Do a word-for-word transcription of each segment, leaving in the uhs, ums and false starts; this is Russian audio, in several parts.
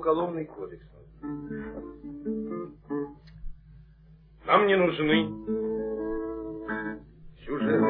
Уголовный кодекс. Нам не нужны сюжеты.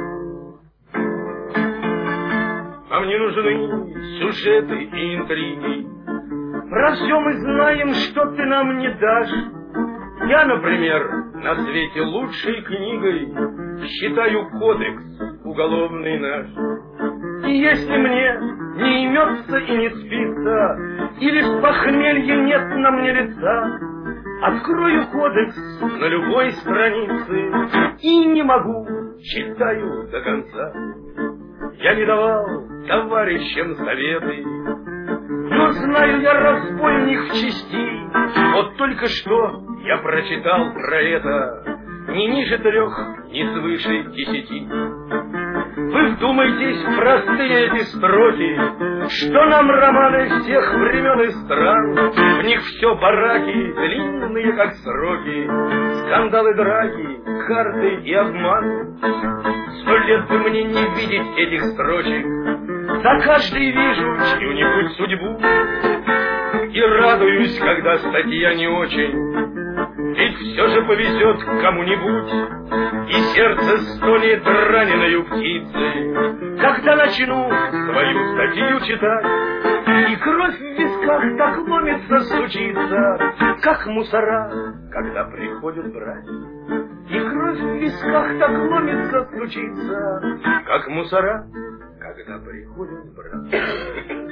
Нам не нужны сюжеты и интриги. Про все мы знаем, что ты нам не дашь. Я, например, на свете лучшей книгой считаю кодекс уголовный наш. И если мне не имется и не спится, или с похмелья нет на мне лица, открою кодекс на любой странице и не могу, читаю до конца. Я не давал товарищам советы, но знаю я разбойник в части. Вот только что я прочитал про это не ниже трех, не свыше десяти. Вы вдумайтесь в простые эти строки, что нам романы всех времен и стран. В них все бараки, длинные как сроки, скандалы, драки, карты и обман. Сто лет бы мне не видеть этих строчек, за каждой вижу чью-нибудь судьбу. И радуюсь, когда статья не очень, ведь все же повезет кому-нибудь, и сердце стонет раненою птицей, когда начну свою статью читать, и кровь в висках так ломится, стучится, как мусора, когда приходят брать. И кровь в висках так ломится, стучится, как мусора, когда приходят брать.